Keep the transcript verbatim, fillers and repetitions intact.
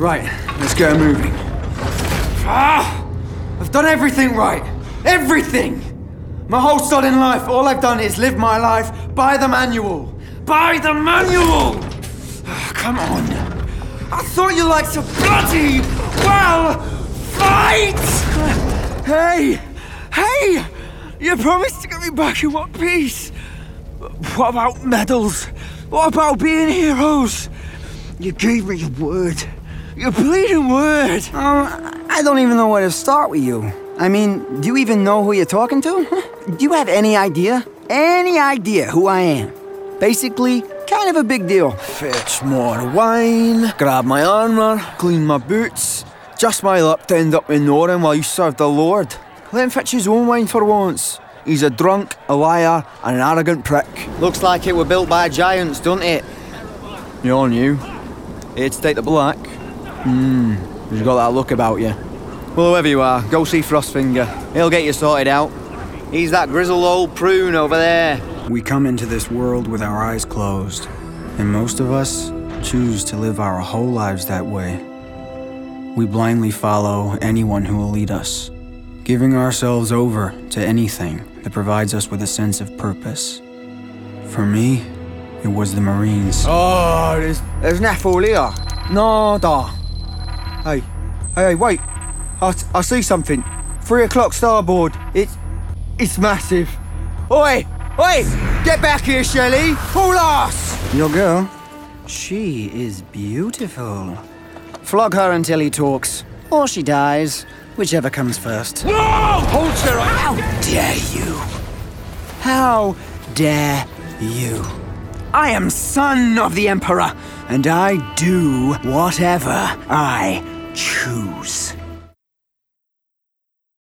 Right, let's get moving. Ah! I've done everything right. Everything! My whole sodding life, all I've done is live my life by the manual. By the manual! Oh, come on. I thought you liked to bloody well fight! Hey! Hey! You promised to get me back in one piece. What about medals? What about being heroes? You gave me your word. Your bleeding word. Um, I don't even know where to start with you. I mean, do you even know who you're talking to? Do you have any idea? Any idea who I am? Basically, kind of a big deal. Fetch more wine, grab my armour, clean my boots. Just my luck to end up in Northern while you served the Lord. Let him fetch his own wine for once. He's a drunk, a liar, and an arrogant prick. Looks like it were built by giants, doesn't it? You all knew. It's take the black. Hmm, you've got that look about you. Well, whoever you are, go see Frostfinger. He'll get you sorted out. He's that grizzled old prune over there. We come into this world with our eyes closed, and most of us choose to live our whole lives that way. We blindly follow anyone who will lead us, giving ourselves over to anything that provides us with a sense of purpose. For me, it was the Marines. Oh, there's, there's Naffle here. No, da. Hey, hey, hey, wait. I, I see something. Three o'clock starboard. It's, it's massive. Oi, oi, get back here, Shelley. Pull us. Your girl? She is beautiful. Flog her until he talks, or she dies, whichever comes first. No! Hold her. How dare you? How dare you? I am son of the Emperor, and I do whatever I choose.